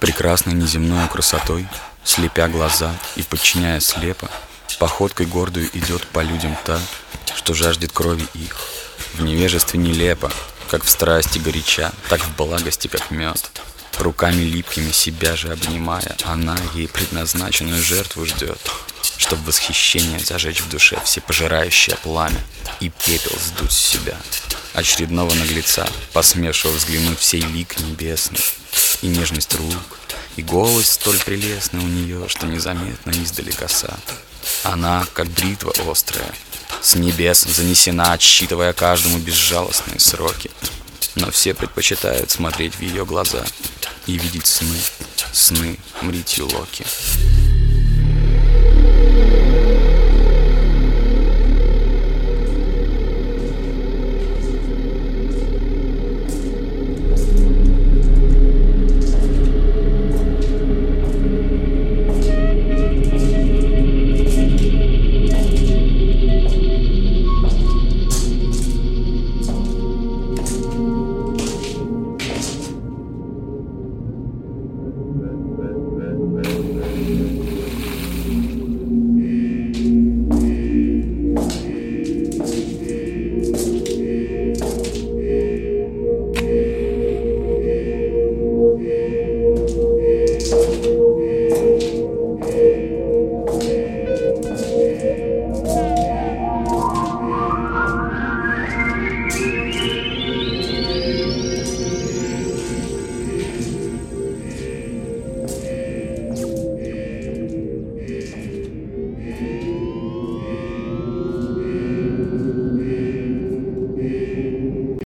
Прекрасной неземной красотой, слепя глаза и подчиняя слепо, походкой гордую идет по людям та, что жаждет крови их. В невежестве нелепо, как в страсти горяча, так в благости, как мед. Руками липкими себя же обнимая, она ей предназначенную жертву ждет, чтоб восхищение зажечь в душе всепожирающее пламя и пепел сдуть с себя. Очередного наглеца, посмевшего взглянуть в сей лик небесный, и нежность рук, и голос столь прелестный у нее, что незаметно издали коса. Она, как бритва острая, с небес занесена, отсчитывая каждому безжалостные сроки. Но все предпочитают смотреть в ее глаза и видеть сны Мритью Локи.